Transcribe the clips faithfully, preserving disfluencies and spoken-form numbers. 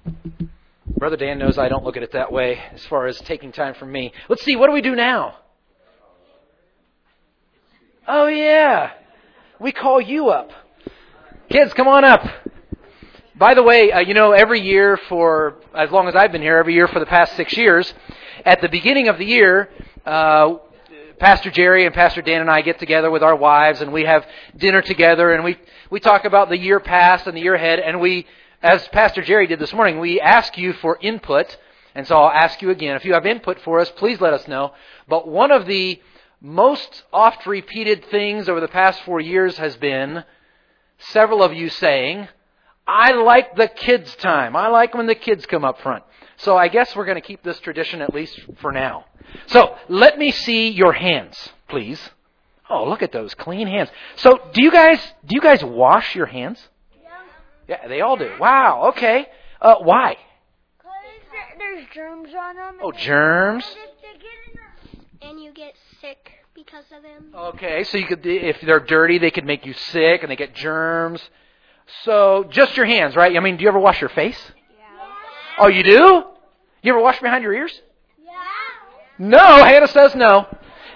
Brother Dan knows I don't look at it that way as far as taking time from me. Let's see, what do we do now? Oh, yeah. We call you up. Kids, come on up. By the way, uh, you know, every year for, as long as I've been here, every year for the past six years, at the beginning of the year, uh, Pastor Jerry and Pastor Dan and I get together with our wives, and we have dinner together, and we, we talk about the year past and the year ahead, and we, as Pastor Jerry did this morning, we ask you for input, and so I'll ask you again. If you have input for us, please let us know. But one of the most oft repeated things over the past four years has been several of you saying, I like the kids' time. I like when the kids come up front. So I guess we're going to keep this tradition at least for now. So let me see your hands, please. Oh, look at those clean hands. So do you guys do you guys wash your hands? Yeah, yeah they all do. Wow. Okay. Uh, why? Because there's germs on them. Oh, germs. And you get sick because of them. Okay, so you could, if they're dirty, they could make you sick, and they get germs. So, just your hands, right? I mean, do you ever wash your face? Yeah. Oh, you do? You ever wash behind your ears? Yeah. No, Hannah says no.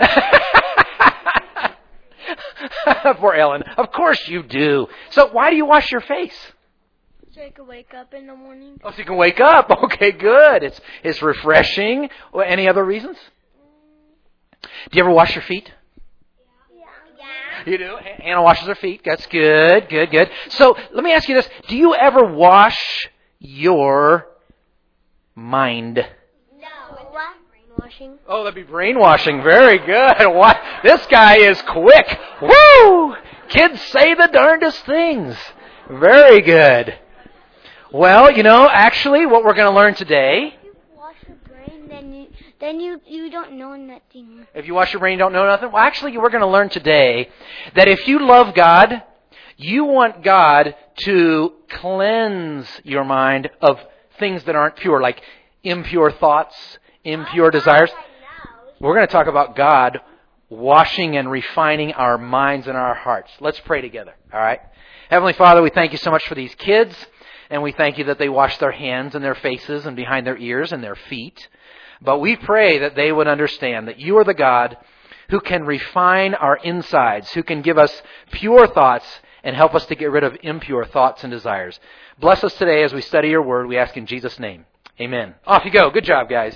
Poor Ellen. Of course you do. So, why do you wash your face? So I can wake up in the morning. Oh, so you can wake up. Okay, good. It's it's refreshing. Well, any other reasons? Do you ever wash your feet? You do? Hannah washes her feet. That's good, good, good. So let me ask you this. Do you ever wash your mind? No. What? Brainwashing. Oh, that'd be brainwashing. Very good. What? This guy is quick. Woo! Kids say the darndest things. Very good. Well, you know, actually, what we're going to learn today... Then you, then you, you don't know nothing. If you wash your brain, you don't know nothing? Well, actually, we're going to learn today that if you love God, you want God to cleanse your mind of things that aren't pure, like impure thoughts, impure desires. We're going to talk about God washing and refining our minds and our hearts. Let's pray together, all right? Heavenly Father, we thank you so much for these kids, and we thank you that they wash their hands and their faces and behind their ears and their feet. But we pray that they would understand that you are the God who can refine our insides, who can give us pure thoughts and help us to get rid of impure thoughts and desires. Bless us today as we study your word. We ask in Jesus' name. Amen. Off you go. Good job, guys.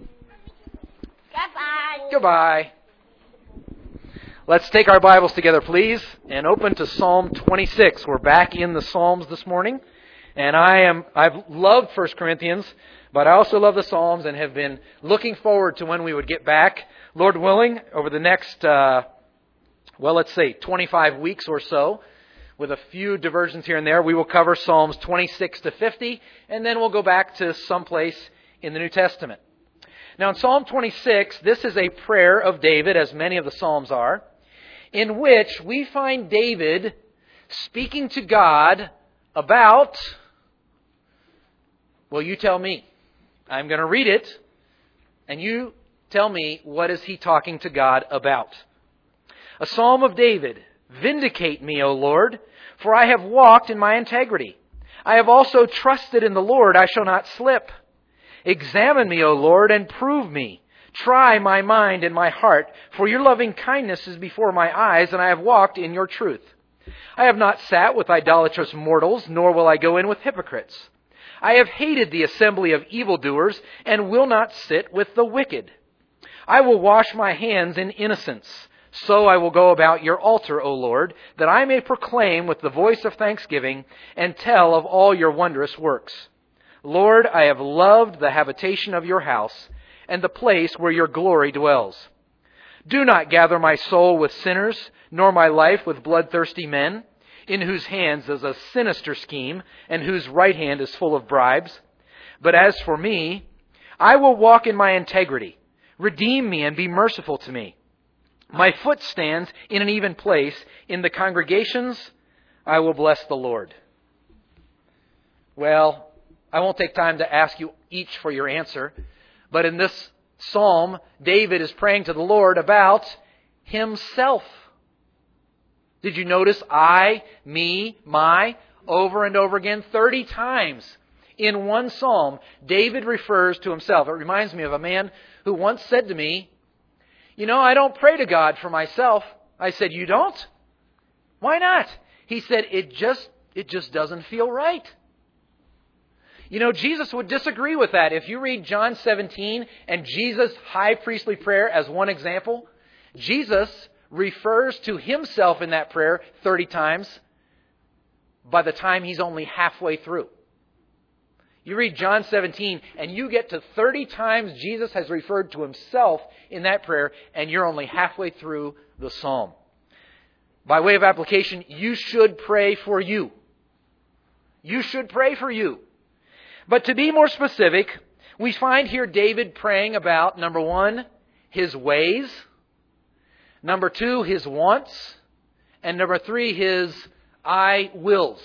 Goodbye. Goodbye. Let's take our Bibles together, please, and open to Psalm twenty-six. We're back in the Psalms this morning. And I am, I've loved First Corinthians, but I also love the Psalms and have been looking forward to when we would get back. Lord willing, over the next, uh, well, let's say twenty-five weeks or so, with a few diversions here and there, we will cover Psalms twenty-six to fifty, and then we'll go back to someplace in the New Testament. Now, in Psalm twenty-six, this is a prayer of David, as many of the Psalms are, in which we find David speaking to God about... Well, you tell me. I'm going to read it, and you tell me, what is he talking to God about? A Psalm of David. Vindicate me, O Lord, for I have walked in my integrity. I have also trusted in the Lord, I shall not slip. Examine me, O Lord, and prove me. Try my mind and my heart, for your loving kindness is before my eyes, and I have walked in your truth. I have not sat with idolatrous mortals, nor will I go in with hypocrites. I have hated the assembly of evildoers, and will not sit with the wicked. I will wash my hands in innocence. So I will go about your altar, O Lord, that I may proclaim with the voice of thanksgiving, and tell of all your wondrous works. Lord, I have loved the habitation of your house, and the place where your glory dwells. Do not gather my soul with sinners, nor my life with bloodthirsty men, in whose hands is a sinister scheme, and whose right hand is full of bribes. But as for me, I will walk in my integrity. Redeem me and be merciful to me. My foot stands in an even place. In the congregations, I will bless the Lord. Well, I won't take time to ask you each for your answer, but in this psalm, David is praying to the Lord about himself. Did you notice I, me, my, over and over again? thirty times In one psalm, David refers to himself. It reminds me of a man who once said to me, "You know, I don't pray to God for myself." I said, "You don't? Why not?" He said, it just, it just doesn't feel right. You know, Jesus would disagree with that. If you read John seventeen and Jesus' high priestly prayer as one example, Jesus refers to himself in that prayer thirty times by the time he's only halfway through. You read John seventeen and you get to thirty times Jesus has referred to himself in that prayer, and you're only halfway through the psalm. By way of application, you should pray for you. You should pray for you. But to be more specific, we find here David praying about, number one, his ways. Number two, his wants. And number three, his I wills.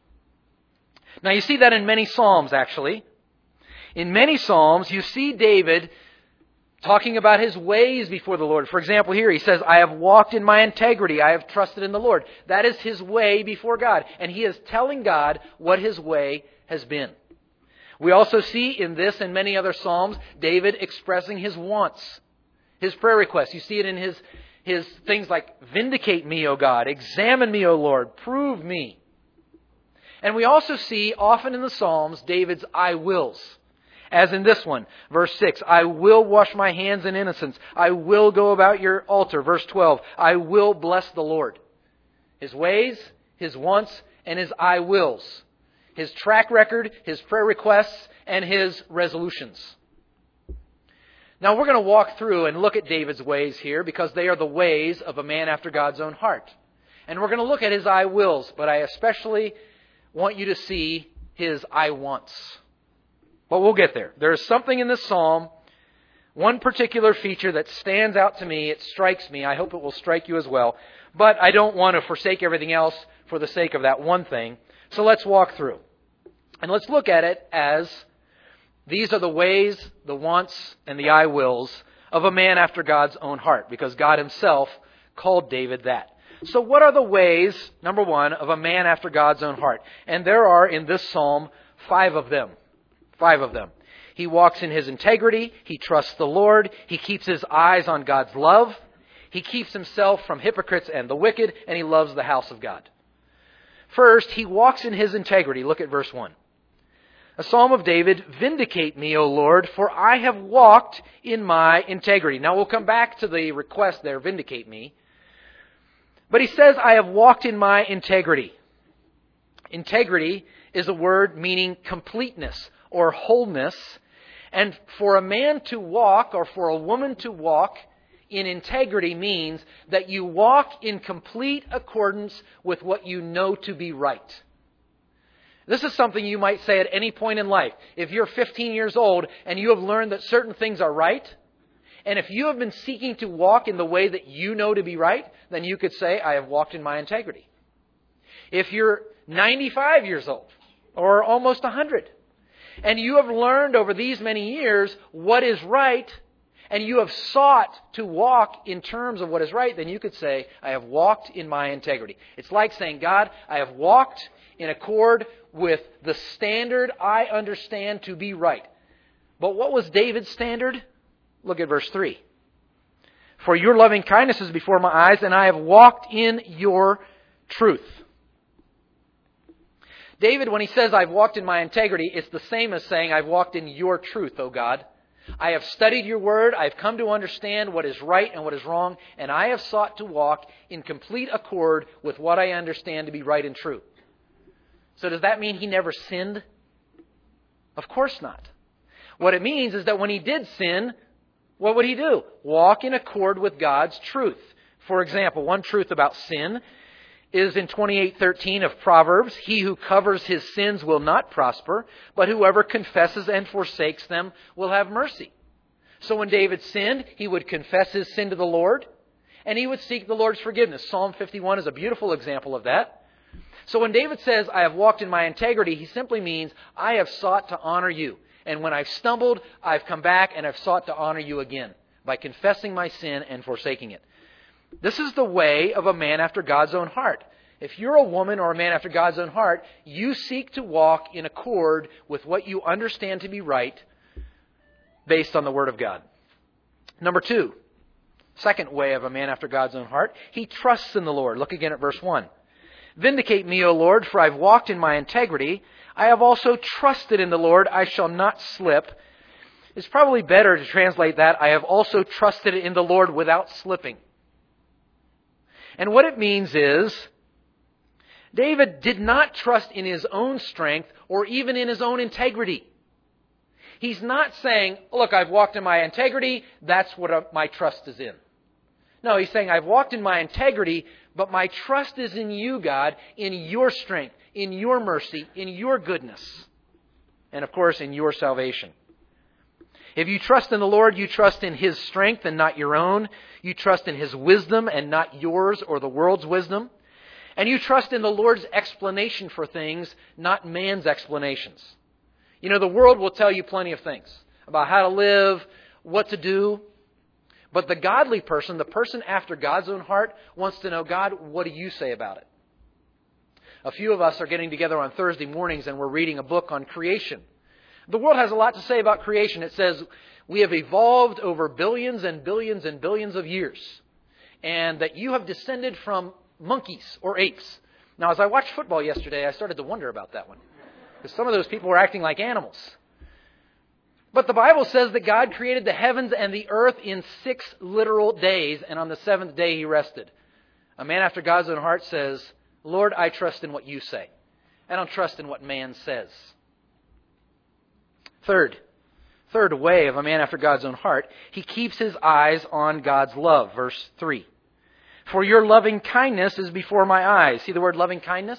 Now you see that in many Psalms, actually. In many Psalms, you see David talking about his ways before the Lord. For example, here he says, "I have walked in my integrity. I have trusted in the Lord." That is his way before God. And he is telling God what his way has been. We also see in this and many other Psalms, David expressing his wants, his prayer requests. You see it in his, his things like, "Vindicate me, O God. Examine me, O Lord. Prove me." And we also see often in the Psalms, David's I wills. As in this one, verse six, "I will wash my hands in innocence. I will go about your altar." Verse twelve, "I will bless the Lord." His ways, his wants, and his I wills. His track record, his prayer requests, and his resolutions. Now we're going to walk through and look at David's ways here because they are the ways of a man after God's own heart. And we're going to look at his I wills, but I especially want you to see his I wants. But we'll get there. There is something in this psalm, one particular feature that stands out to me. It strikes me. I hope it will strike you as well. But I don't want to forsake everything else for the sake of that one thing. So let's walk through. And let's look at it as these are the ways, the wants, and the I wills of a man after God's own heart, because God himself called David that. So what are the ways, number one, of a man after God's own heart? And there are in this psalm five of them. Five of them. He walks in his integrity. He trusts the Lord. He keeps his eyes on God's love. He keeps himself from hypocrites and the wicked, and he loves the house of God. First, he walks in his integrity. Look at verse one. A psalm of David, "Vindicate me, O Lord, for I have walked in my integrity." Now we'll come back to the request there, "Vindicate me." But he says, "I have walked in my integrity." Integrity is a word meaning completeness or wholeness. And for a man to walk, or for a woman to walk in integrity, means that you walk in complete accordance with what you know to be right. This is something you might say at any point in life. If you're fifteen years old and you have learned that certain things are right, and if you have been seeking to walk in the way that you know to be right, then you could say, "I have walked in my integrity." If you're ninety-five years old, or almost one hundred, and you have learned over these many years what is right, and you have sought to walk in terms of what is right, then you could say, "I have walked in my integrity." It's like saying, "God, I have walked in accord with the standard I understand to be right." But what was David's standard? Look at verse three. "For your loving kindness is before my eyes, and I have walked in your truth." David, when he says, "I've walked in my integrity," it's the same as saying, "I've walked in your truth, O God. I have studied your word. I've come to understand what is right and what is wrong, and I have sought to walk in complete accord with what I understand to be right and true." So does that mean he never sinned? Of course not. What it means is that when he did sin, what would he do? Walk in accord with God's truth. For example, one truth about sin is in twenty-eight thirteen of Proverbs, "He who covers his sins will not prosper, but whoever confesses and forsakes them will have mercy." So when David sinned, he would confess his sin to the Lord, and he would seek the Lord's forgiveness. Psalm fifty-one is a beautiful example of that. So when David says, "I have walked in my integrity," he simply means, I have sought to honor you. And when I've stumbled, I've come back and I've sought to honor you again by confessing my sin and forsaking it. This is the way of a man after God's own heart. If you're a woman or a man after God's own heart, you seek to walk in accord with what you understand to be right based on the Word of God. Number two, second way of a man after God's own heart, he trusts in the Lord. Look again at verse one. Vindicate me, O Lord, for I've walked in my integrity. I have also trusted in the Lord. I shall not slip. It's probably better to translate that, I have also trusted in the Lord without slipping. And what it means is, David did not trust in his own strength or even in his own integrity. He's not saying, look, I've walked in my integrity, that's what my trust is in. No, he's saying, I've walked in my integrity, but my trust is in you, God, in your strength, in your mercy, in your goodness, and of course, in your salvation. If you trust in the Lord, you trust in His strength and not your own. You trust in His wisdom and not yours or the world's wisdom. And you trust in the Lord's explanation for things, not man's explanations. You know, the world will tell you plenty of things about how to live, what to do. But the godly person, the person after God's own heart, wants to know, God, what do you say about it? A few of us are getting together on Thursday mornings and we're reading a book on creation. The world has a lot to say about creation. It says we have evolved over billions and billions and billions of years, and that you have descended from monkeys or apes. Now, as I watched football yesterday, I started to wonder about that one, because some of those people were acting like animals. But the Bible says that God created the heavens and the earth in six literal days, and on the seventh day He rested. A man after God's own heart says, Lord, I trust in what you say. I don't trust in what man says. Third, third way of a man after God's own heart, he keeps his eyes on God's love. Verse three. For your loving kindness is before my eyes. See the word loving kindness?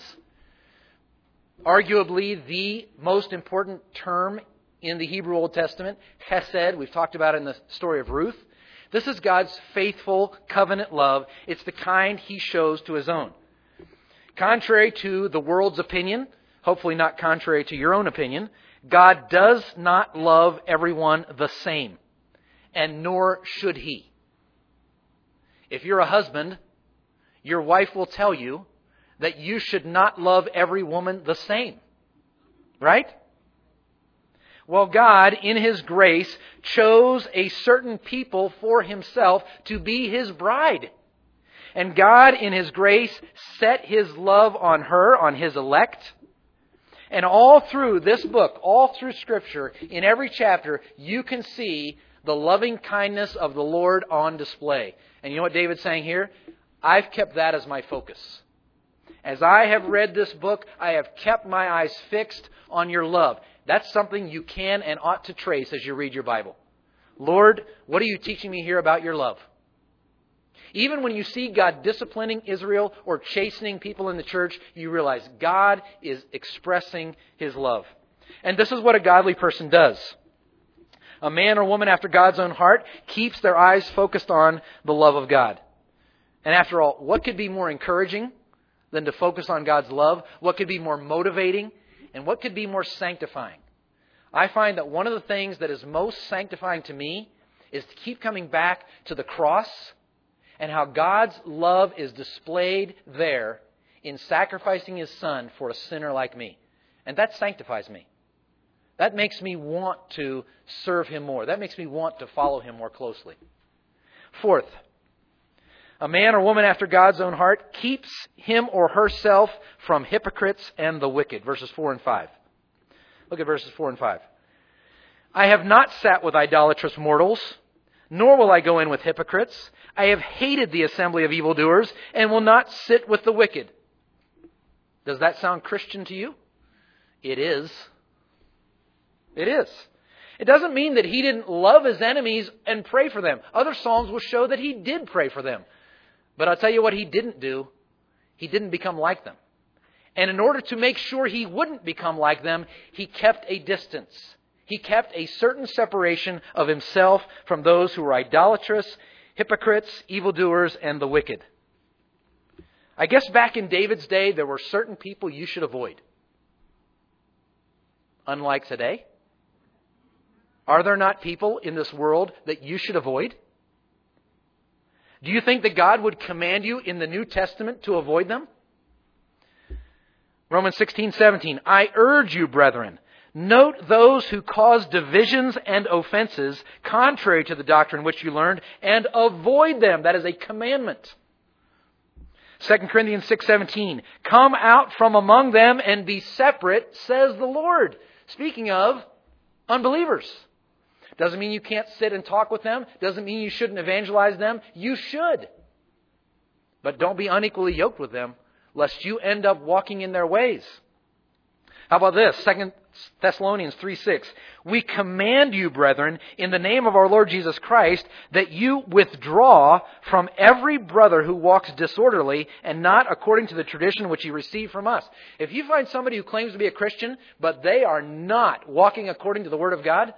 Arguably the most important term in the Hebrew Old Testament. Chesed, we've talked about it in the story of Ruth. This is God's faithful covenant love. It's the kind He shows to His own. Contrary to the world's opinion, hopefully not contrary to your own opinion, God does not love everyone the same, and nor should He. If you're a husband, your wife will tell you that you should not love every woman the same. Right? Well, God, in His grace, chose a certain people for Himself to be His bride. And God, in His grace, set His love on her, on His elect. And all through this book, all through Scripture, in every chapter, you can see the loving kindness of the Lord on display. And you know what David's saying here? I've kept that as my focus. As I have read this book, I have kept my eyes fixed on your love. That's something you can and ought to trace as you read your Bible. Lord, what are you teaching me here about your love? Even when you see God disciplining Israel or chastening people in the church, you realize God is expressing His love. And this is what a godly person does. A man or woman after God's own heart keeps their eyes focused on the love of God. And after all, what could be more encouraging than to focus on God's love? What could be more motivating? And what could be more sanctifying? I find that one of the things that is most sanctifying to me is to keep coming back to the cross and how God's love is displayed there in sacrificing His Son for a sinner like me. And that sanctifies me. That makes me want to serve Him more. That makes me want to follow Him more closely. Fourth, a man or woman after God's own heart keeps him or herself from hypocrites and the wicked. Verses four and five. Look at verses four and five. I have not sat with idolatrous mortals, nor will I go in with hypocrites. I have hated the assembly of evildoers and will not sit with the wicked. Does that sound Christian to you? It is. It is. It doesn't mean that he didn't love his enemies and pray for them. Other Psalms will show that he did pray for them. But I'll tell you what he didn't do. He didn't become like them. And in order to make sure he wouldn't become like them, he kept a distance. He kept a certain separation of himself from those who were idolatrous, hypocrites, evildoers, and the wicked. I guess back in David's day, there were certain people you should avoid. Unlike today. Are there not people in this world that you should avoid? Do you think that God would command you in the New Testament to avoid them? Romans sixteen seventeen. I urge you, brethren, note those who cause divisions and offenses contrary to the doctrine which you learned, and avoid them. That is a commandment. Second Corinthians six seventeen. Come out from among them and be separate, says the Lord. Speaking of unbelievers. Doesn't mean you can't sit and talk with them. Doesn't mean you shouldn't evangelize them. You should. But don't be unequally yoked with them, lest you end up walking in their ways. How about this? Second Thessalonians three six. We command you, brethren, in the name of our Lord Jesus Christ, that you withdraw from every brother who walks disorderly and not according to the tradition which you received from us. If you find somebody who claims to be a Christian, but they are not walking according to the Word of God,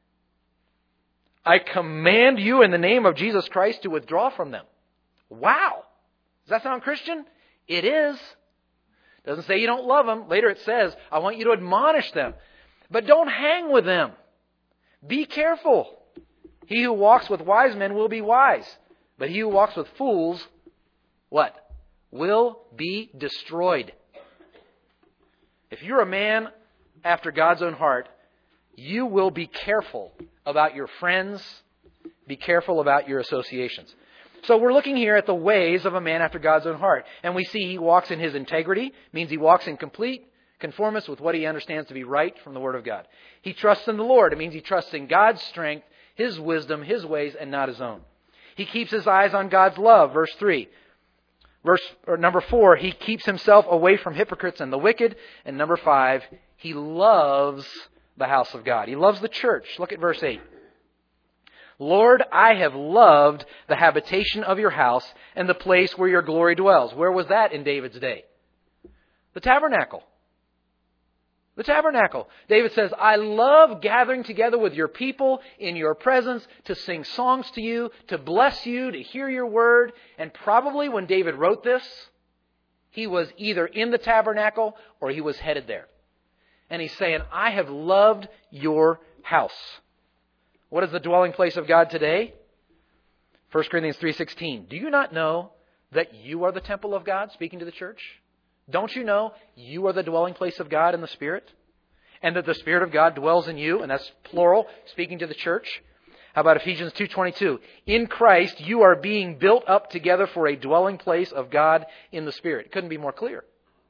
I command you in the name of Jesus Christ to withdraw from them. Wow. Does that sound Christian? It is. Doesn't say you don't love them. Later it says, I want you to admonish them. But don't hang with them. Be careful. He who walks with wise men will be wise. But he who walks with fools, what? Will be destroyed. If you're a man after God's own heart, you will be careful about your friends. Be careful about your associations. So we're looking here at the ways of a man after God's own heart. And we see he walks in his integrity, means he walks in complete conformance with what he understands to be right from the Word of God. He trusts in the Lord. It means he trusts in God's strength, His wisdom, His ways, and not his own. He keeps his eyes on God's love, verse three. Verse or number four, he keeps himself away from hypocrites and the wicked. And number five, he loves the house of God. He loves the church. Look at verse eight. Lord, I have loved the habitation of your house and the place where your glory dwells. Where was that in David's day? The tabernacle. The tabernacle. David says, I love gathering together with your people in your presence to sing songs to you, to bless you, to hear your word. And probably when David wrote this, he was either in the tabernacle or he was headed there. And he's saying, I have loved your house. What is the dwelling place of God today? First Corinthians three sixteen. Do you not know that you are the temple of God? Speaking to the church. Don't you know you are the dwelling place of God in the Spirit? And that the Spirit of God dwells in you? And that's plural, speaking to the church. How about Ephesians two twenty-two? In Christ you are being built up together for a dwelling place of God in the Spirit. It couldn't be more clear.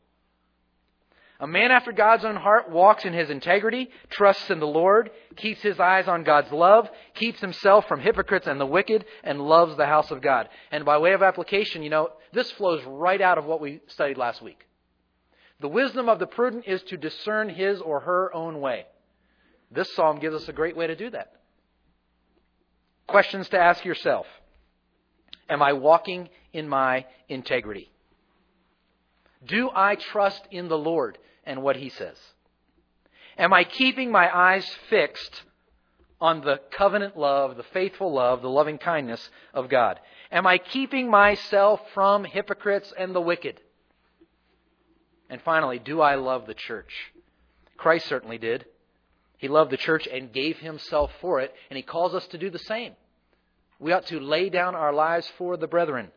A man after God's own heart walks in his integrity, trusts in the Lord, keeps his eyes on God's love, keeps himself from hypocrites and the wicked, and loves the house of God. And by way of application, you know, this flows right out of what we studied last week. The wisdom of the prudent is to discern his or her own way. This psalm gives us a great way to do that. Questions to ask yourself. Am I walking in my integrity? Do I trust in the Lord and what He says? Am I keeping my eyes fixed on the covenant love, the faithful love, the loving kindness of God? Am I keeping myself from hypocrites and the wicked? And finally, do I love the church? Christ certainly did. He loved the church and gave Himself for it, and He calls us to do the same. We ought to lay down our lives for the brethren.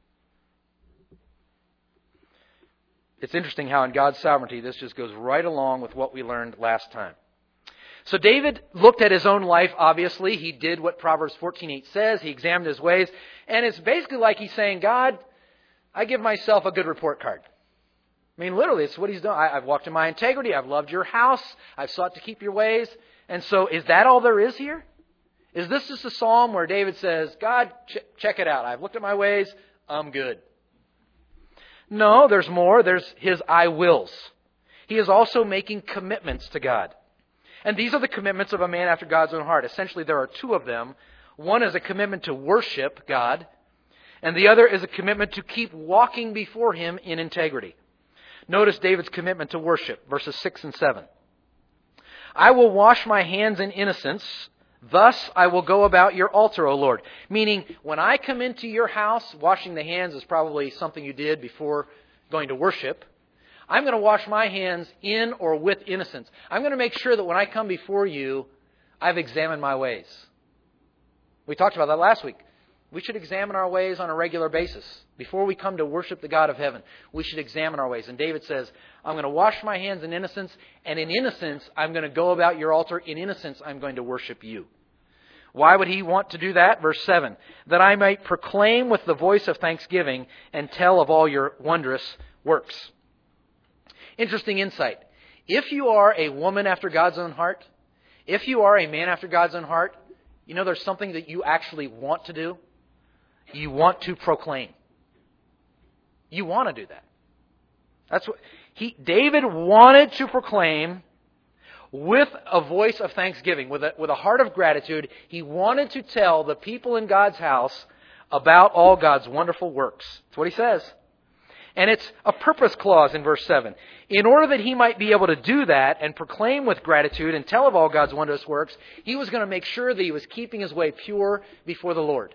It's interesting how in God's sovereignty this just goes right along with what we learned last time. So David looked at his own life, obviously. He did what Proverbs fourteen eight says. He examined his ways. And it's basically like he's saying, God, I give myself a good report card. I mean, literally, it's what he's done. I, I've walked in my integrity. I've loved your house. I've sought to keep your ways. And so is that all there is here? Is this just a psalm where David says, God, ch- check it out. I've looked at my ways. I'm good. No, there's more. There's his I wills. He is also making commitments to God. And these are the commitments of a man after God's own heart. Essentially, there are two of them. One is a commitment to worship God, and the other is a commitment to keep walking before Him in integrity. Notice David's commitment to worship, verses six and seven. I will wash my hands in innocence. Thus I will go about your altar, O Lord. Meaning, when I come into your house, washing the hands is probably something you did before going to worship. I'm going to wash my hands in or with innocence. I'm going to make sure that when I come before you, I've examined my ways. We talked about that last week. We should examine our ways on a regular basis. Before we come to worship the God of heaven, we should examine our ways. And David says, I'm going to wash my hands in innocence, and in innocence, I'm going to go about your altar. In innocence, I'm going to worship you. Why would he want to do that? Verse seven, that I might proclaim with the voice of thanksgiving and tell of all your wondrous works. Interesting insight. If you are a woman after God's own heart, if you are a man after God's own heart, you know there's something that you actually want to do. You want to proclaim. You want to do that. That's what he David wanted to proclaim with a voice of thanksgiving, with a, with a heart of gratitude. He wanted to tell the people in God's house about all God's wonderful works. That's what he says. And it's a purpose clause in verse seven. In order that he might be able to do that and proclaim with gratitude and tell of all God's wondrous works, he was going to make sure that he was keeping his way pure before the Lord.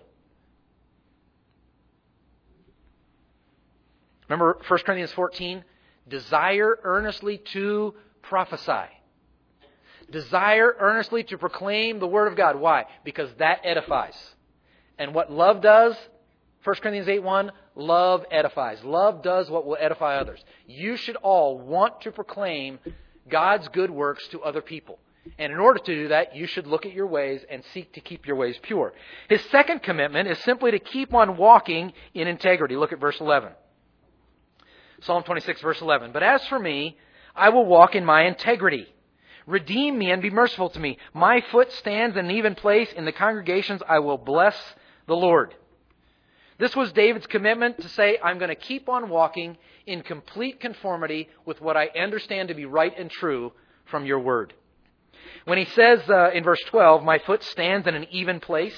Remember First Corinthians fourteen? Desire earnestly to prophesy. Desire earnestly to proclaim the Word of God. Why? Because that edifies. And what love does, First Corinthians eight one, love edifies. Love does what will edify others. You should all want to proclaim God's good works to other people. And in order to do that, you should look at your ways and seek to keep your ways pure. His second commitment is simply to keep on walking in integrity. Look at verse eleven. Psalm twenty-six, verse eleven. But as for me, I will walk in my integrity. Redeem me and be merciful to me. My foot stands in an even place. In the congregations I will bless the Lord. This was David's commitment to say, I'm going to keep on walking in complete conformity with what I understand to be right and true from your word. When he says uh, in verse twelve, my foot stands in an even place,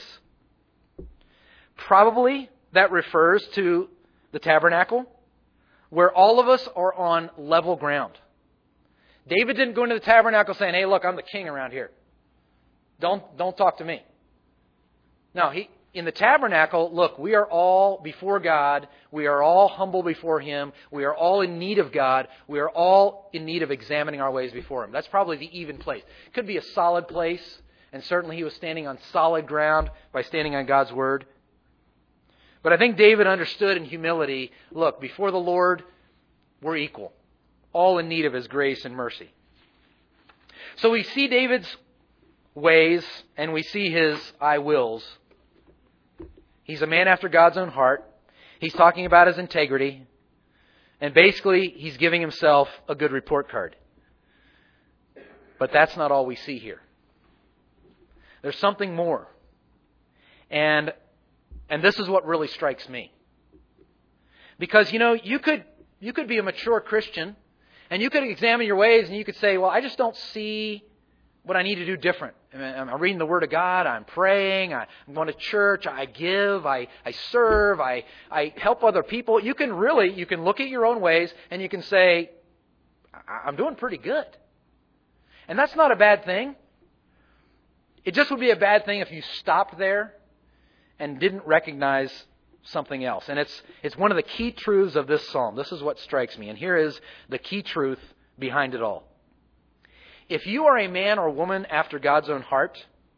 probably that refers to the tabernacle, where all of us are on level ground. David didn't go into the tabernacle saying, hey, look, I'm the king around here. Don't, don't talk to me. No, he, in the tabernacle, look, we are all before God. We are all humble before Him. We are all in need of God. We are all in need of examining our ways before Him. That's probably the even place. It could be a solid place, and certainly he was standing on solid ground by standing on God's Word. But I think David understood in humility, look, before the Lord, we're equal. All in need of His grace and mercy. So we see David's ways and we see his I wills. He's a man after God's own heart. He's talking about his integrity. And basically, he's giving himself a good report card. But that's not all we see here. There's something more. And And this is what really strikes me. Because, you know, you could you could be a mature Christian and you could examine your ways and you could say, well, I just don't see what I need to do different. I'm reading the Word of God, I'm praying, I'm going to church, I give, I, I serve, I, I help other people. You can really, you can look at your own ways and you can say, I'm doing pretty good. And that's not a bad thing. It just would be a bad thing if you stopped there and didn't recognize something else. And it's it's one of the key truths of this psalm. This is what strikes me. And here is the key truth behind it all. If you are a man or woman after God's own heart,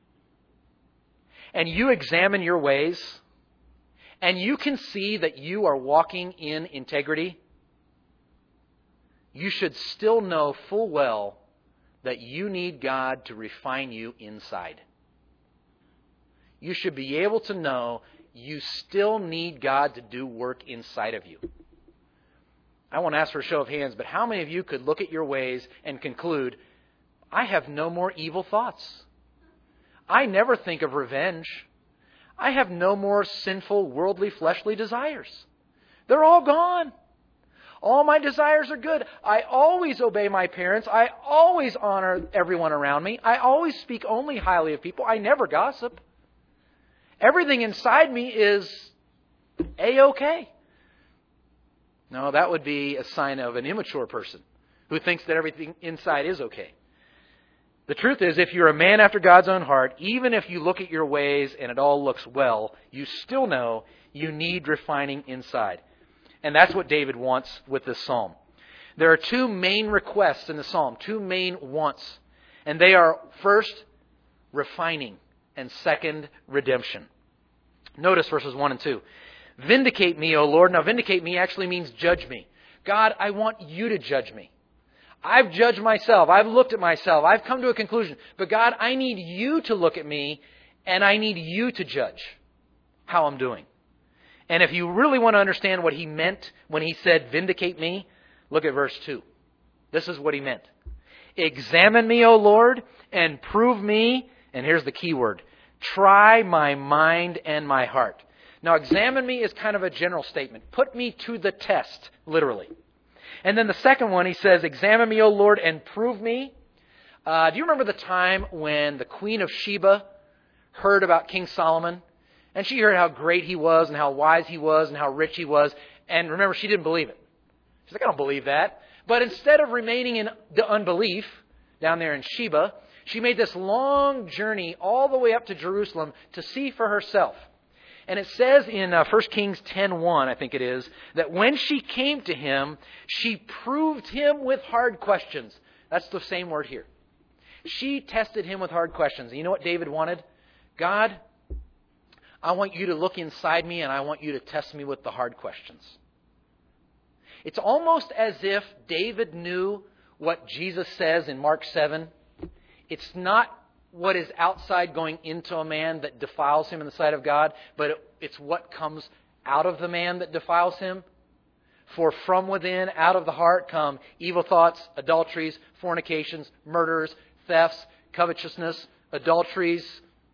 and you examine your ways, and you can see that you are walking in integrity, you should still know full well that you need God to refine you inside. You should be able to know you still need God to do work inside of you. I won't ask for a show of hands, but how many of you could look at your ways and conclude, I have no more evil thoughts. I never think of revenge. I have no more sinful, worldly, fleshly desires. They're all gone. All my desires are good. I always obey my parents. I always honor everyone around me. I always speak only highly of people. I never gossip. Everything inside me is A-okay. No, that would be a sign of an immature person who thinks that everything inside is okay. The truth is, if you're a man after God's own heart, even if you look at your ways and it all looks well, you still know you need refining inside. And that's what David wants with this psalm. There are two main requests in the psalm, two main wants. And they are, first, refining, and second, redemption. Notice verses one and two. Vindicate me, O Lord. Now, vindicate me actually means judge me. God, I want you to judge me. I've judged myself. I've looked at myself. I've come to a conclusion. But God, I need you to look at me, and I need you to judge how I'm doing. And if you really want to understand what he meant when he said, vindicate me, look at verse two. This is what he meant. Examine me, O Lord, and prove me, and here's the key word, try my mind and my heart. Now, examine me is kind of a general statement. Put me to the test, literally. And then the second one, he says, examine me, O Lord, and prove me. Uh, do you remember the time when the Queen of Sheba heard about King Solomon? And she heard how great he was and how wise he was and how rich he was. And remember, she didn't believe it. She's like, I don't believe that. But instead of remaining in the unbelief down there in Sheba, she made this long journey all the way up to Jerusalem to see for herself. And it says in uh, First Kings ten one, I think it is, that when she came to him, she proved him with hard questions. That's the same word here. She tested him with hard questions. And you know what David wanted? God, I want you to look inside me and I want you to test me with the hard questions. It's almost as if David knew what Jesus says in Mark seven. It's not what is outside going into a man that defiles him in the sight of God, but it's what comes out of the man that defiles him. For from within, out of the heart, come evil thoughts, adulteries, fornications, murders, thefts, covetousness, adulteries,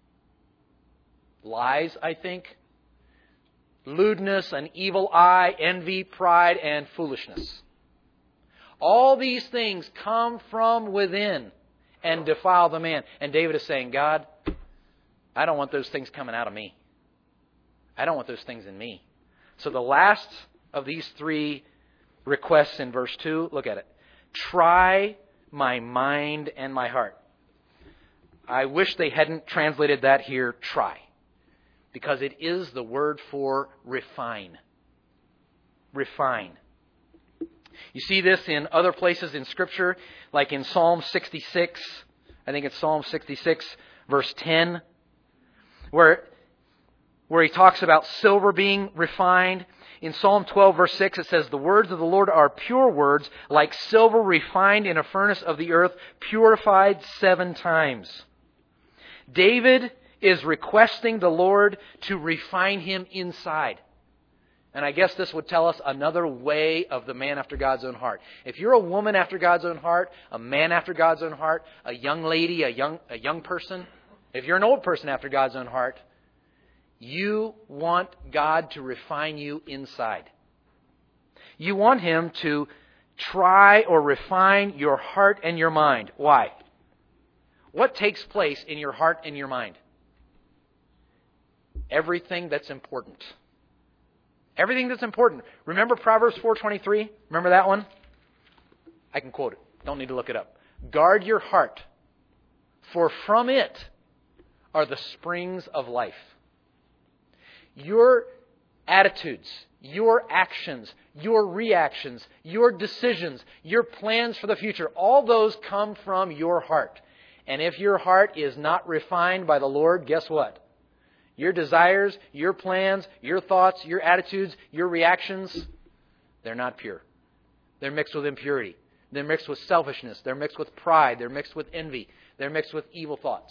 lies, I think, lewdness, an evil eye, envy, pride, and foolishness. All these things come from within and defile the man. And David is saying, God, I don't want those things coming out of me. I don't want those things in me. So the last of these three requests in verse two, look at it. Try my mind and my heart. I wish they hadn't translated that here, try. Because it is the word for refine. Refine. You see this in other places in Scripture, like in Psalm sixty-six. I think it's Psalm sixty-six, verse ten, where, where he talks about silver being refined. In Psalm twelve, verse six, it says, the words of the Lord are pure words, like silver refined in a furnace of the earth, purified seven times. David is requesting the Lord to refine him inside. And I guess this would tell us another way of the man after God's own heart. If you're a woman after God's own heart, a man after God's own heart, a young lady, a young, a young person, if you're an old person after God's own heart, you want God to refine you inside. You want Him to try or refine your heart and your mind. Why? What takes place in your heart and your mind? Everything that's important. Everything that's important. Remember Proverbs four twenty-three? Remember that one? I can quote it. Don't need to look it up. Guard your heart, for from it are the springs of life. Your attitudes, your actions, your reactions, your decisions, your plans for the future, all those come from your heart. And if your heart is not refined by the Lord, guess what? Your desires, your plans, your thoughts, your attitudes, your reactions, they're not pure. They're mixed with impurity. They're mixed with selfishness. They're mixed with pride. They're mixed with envy. They're mixed with evil thoughts.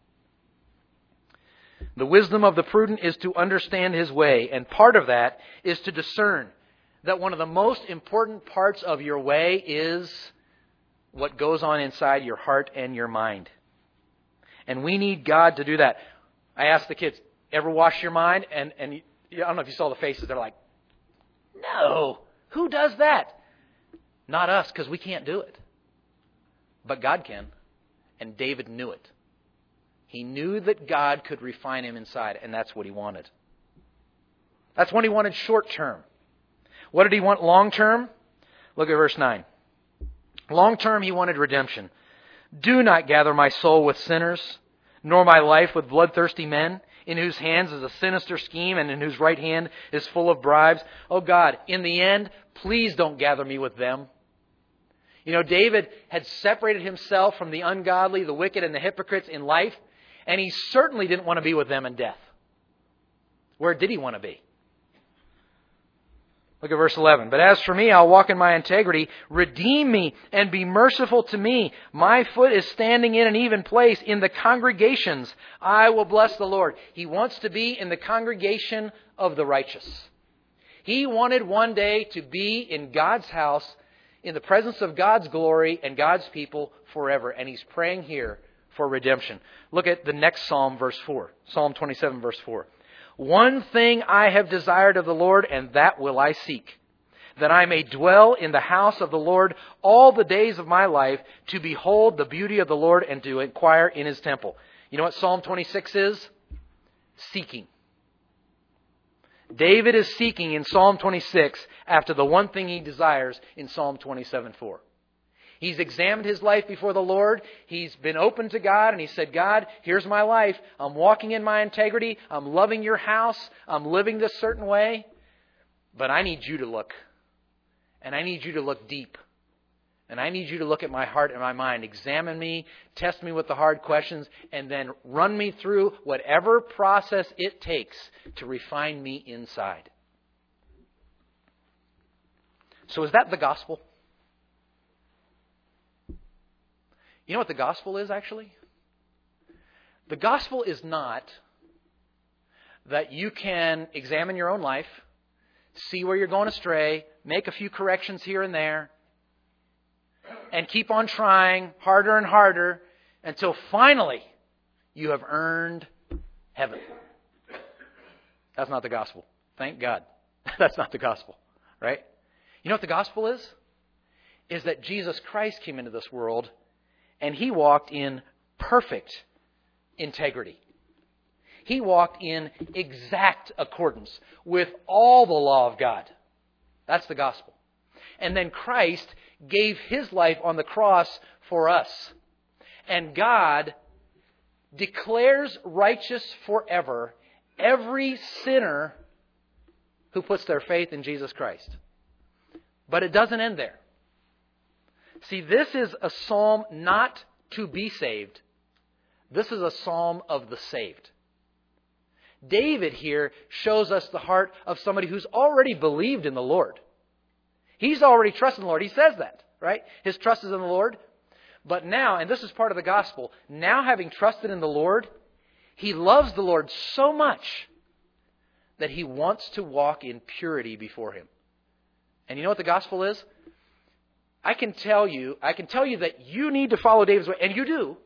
The wisdom of the prudent is to understand his way, and part of that is to discern that one of the most important parts of your way is what goes on inside your heart and your mind. And we need God to do that. I asked the kids, ever wash your mind? And, and I don't know if you saw the faces. They're like, no, who does that? Not us, because we can't do it. But God can. And David knew it. He knew that God could refine him inside, and that's what he wanted. That's what he wanted short term. What did he want long term? Look at verse nine. Long term, he wanted redemption. Do not gather my soul with sinners, nor my life with bloodthirsty men, in whose hands is a sinister scheme and in whose right hand is full of bribes. Oh God, in the end, please don't gather me with them. You know, David had separated himself from the ungodly, the wicked, and the hypocrites in life, and he certainly didn't want to be with them in death. Where did he want to be? Look at verse eleven. But as for me, I'll walk in my integrity. Redeem me and be merciful to me. My foot is standing in an even place. In the congregations, I will bless the Lord. He wants to be in the congregation of the righteous. He wanted one day to be in God's house, in the presence of God's glory and God's people forever. And he's praying here for redemption. Look at the next Psalm, verse four. Psalm twenty-seven, verse four. One thing I have desired of the Lord, and that will I seek, that I may dwell in the house of the Lord all the days of my life, to behold the beauty of the Lord and to inquire in His temple. You know what Psalm twenty-six is? Seeking. David is seeking in Psalm twenty-six after the one thing he desires in Psalm twenty-seven four. He's examined his life before the Lord. He's been open to God and he said, God, here's my life. I'm walking in my integrity. I'm loving your house. I'm living this certain way. But I need you to look. And I need you to look deep. And I need you to look at my heart and my mind. Examine me. Test me with the hard questions. And then run me through whatever process it takes to refine me inside. So is that the gospel? You know what the gospel is, actually? The gospel is not that you can examine your own life, see where you're going astray, make a few corrections here and there, and keep on trying harder and harder until finally you have earned heaven. That's not the gospel. Thank God. That's not the gospel, right? You know what the gospel is? Is that Jesus Christ came into this world and He walked in perfect integrity. He walked in exact accordance with all the law of God. That's the gospel. And then Christ gave His life on the cross for us. And God declares righteous forever every sinner who puts their faith in Jesus Christ. But it doesn't end there. See, this is a psalm not to be saved. This is a psalm of the saved. David here shows us the heart of somebody who's already believed in the Lord. He's already trusted in the Lord. He says that, right? His trust is in the Lord. But now, and this is part of the gospel, now having trusted in the Lord, he loves the Lord so much that he wants to walk in purity before Him. And you know what the gospel is? I can tell you, I can tell you that you need to follow David's way, and you do.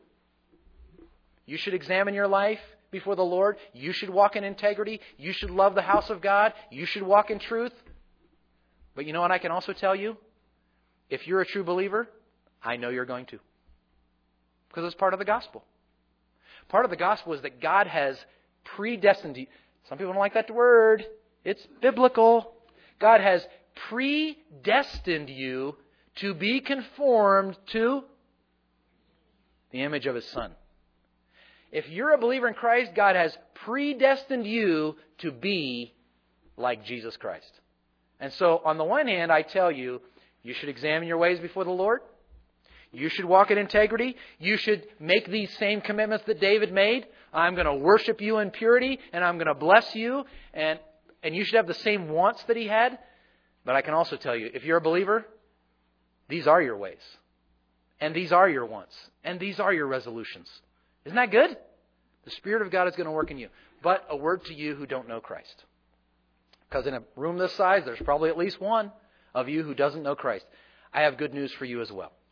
You should examine your life before the Lord. You should walk in integrity. You should love the house of God. You should walk in truth. But you know what I can also tell you? If you're a true believer, I know you're going to. Because it's part of the gospel. Part of the gospel is that God has predestined you. Some people don't like that word. It's biblical. God has predestined you to be conformed to the image of His Son. If you're a believer in Christ, God has predestined you to be like Jesus Christ. And so, on the one hand, I tell you, you should examine your ways before the Lord. You should walk in integrity. You should make these same commitments that David made. I'm going to worship you in purity, and I'm going to bless you. And, and you should have the same wants that he had. But I can also tell you, if you're a believer, these are your ways. And these are your wants. And these are your resolutions. Isn't that good? The Spirit of God is going to work in you. But a word to you who don't know Christ. Because in a room this size, there's probably at least one of you who doesn't know Christ. I have good news for you as well.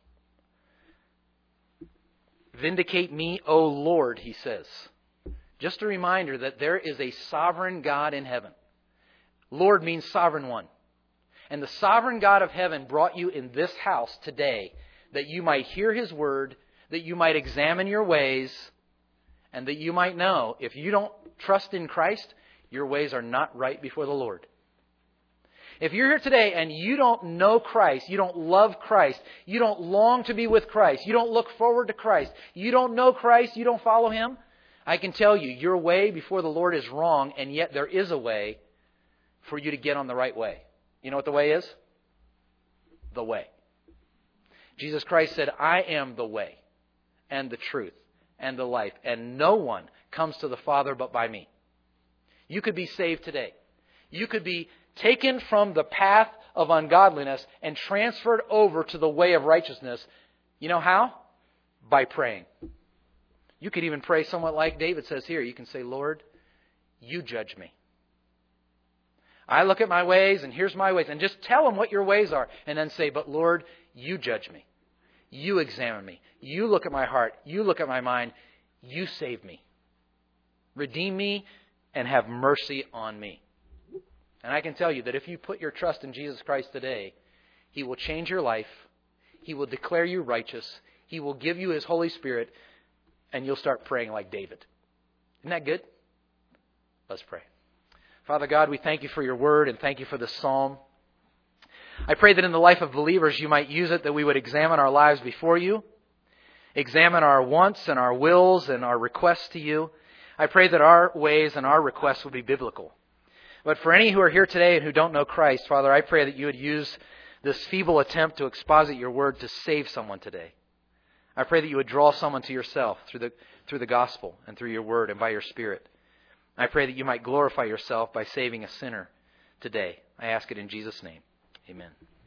Vindicate me, O Lord, he says. Just a reminder that there is a sovereign God in heaven. Lord means sovereign one. And the sovereign God of heaven brought you in this house today that you might hear His word, that you might examine your ways, and that you might know if you don't trust in Christ, your ways are not right before the Lord. If you're here today and you don't know Christ, you don't love Christ, you don't long to be with Christ, you don't look forward to Christ, you don't know Christ, you don't follow Him, I can tell you, your way before the Lord is wrong, and yet there is a way for you to get on the right way. You know what the way is? The way. Jesus Christ said, I am the way and the truth and the life, and no one comes to the Father but by me. You could be saved today. You could be taken from the path of ungodliness and transferred over to the way of righteousness. You know how? By praying. You could even pray somewhat like David says here. You can say, Lord, you judge me. I look at my ways, and here's my ways. And just tell him what your ways are. And then say, but Lord, you judge me. You examine me. You look at my heart. You look at my mind. You save me. Redeem me and have mercy on me. And I can tell you that if you put your trust in Jesus Christ today, He will change your life. He will declare you righteous. He will give you His Holy Spirit. And you'll start praying like David. Isn't that good? Let's pray. Father God, we thank you for your word and thank you for this psalm. I pray that in the life of believers you might use it, that we would examine our lives before you, examine our wants and our wills and our requests to you. I pray that our ways and our requests would be biblical. But for any who are here today and who don't know Christ, Father, I pray that you would use this feeble attempt to exposit your word to save someone today. I pray that you would draw someone to yourself through the through the gospel and through your word and by your Spirit. I pray that you might glorify yourself by saving a sinner today. I ask it in Jesus' name. Amen.